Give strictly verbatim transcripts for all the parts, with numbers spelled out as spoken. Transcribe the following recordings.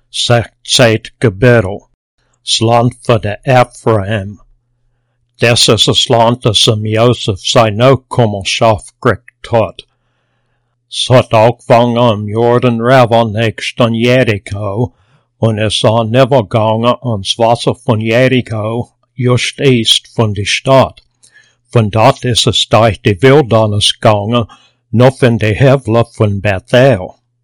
Zeit Gebirge, Sland voor de Ephraim. Des is het land dat som Jozef zijn nakomelschap gekriegt had. Zat ook vangen am Jordan River nächst an Jericho, und es sah nevergangen ans Wasser von Jericho, just east von die Stadt. Von dort ist es durch die Wildernis gegangen, noch in die Hevle von Bethel.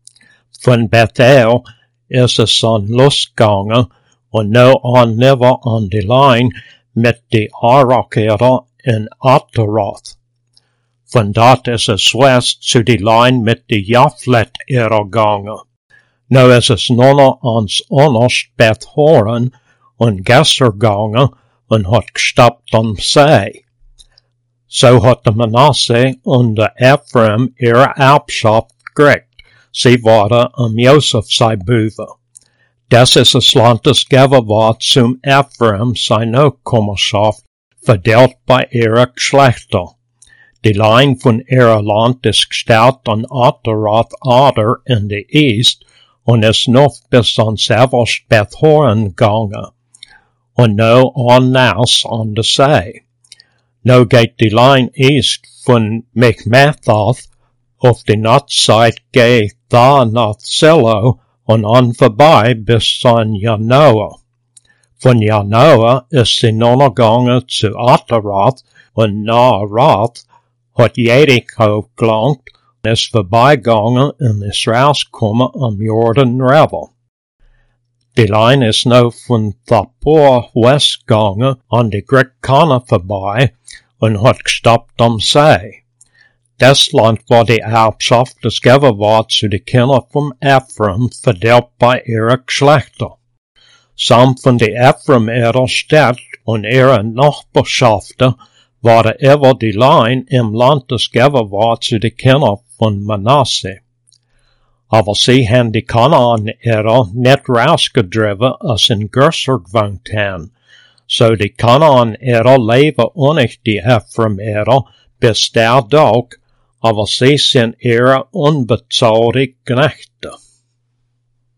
Von Bethel ist es an losgegangen, und no an never an die Line mit die Arakerer in Ataroth. Von dort ist es west zu die Line mit die Jaflet-Ära gegangen. No ist es nonne ans Onost Beth-Horon und Gesser gegangen und hat gestoppt am See. So hat der Manasse und der Ephraim ihre Erbschaft gekriegt. Sie waren am Josef sei Büwe. Das ist das Land, das gegeben war zum Ephraim seine Nachkommenschaft, verdeelt bei ihrer Geschlechter. Die Line von ihrer Land ist gestellt an Ataroth Ader in die East und ist noch bis an Severst Beth-Horon gegangen. Und no an Naus an der See. No geht die Line East von Machmethoth auf die Nordseite geht da nach Silo und an vorbei bis an Janoah. Von Janoah ist sie nun gegangen zu Ataroth und Naarath hat Jericho gelangt und ist vorbeigegangen und ist rausgekommen am Jordan River. Die Line ist noch von Thapor west gegangen an die Grikana vorbei und hat gestoppt am See. Das Land war die Erbschaft, das gegeben war zu den Kindern vom Ephraim, verdeelt bei ihrer Geschlechter. Sam von die Ephraim ihrer Stadt und ihrer Nachbarschaften waren über die Line im Land, das gegeben war zu den Kindern von Manasse. Aber sie haben die Kanaan-Ära nicht rausgedriven, als in Gerser gewohnt haben. So die Kanaan-Ära leben ohne die Ephraim-Ära bis der Tag, aber sie sind ihre unbezahlte Knechte.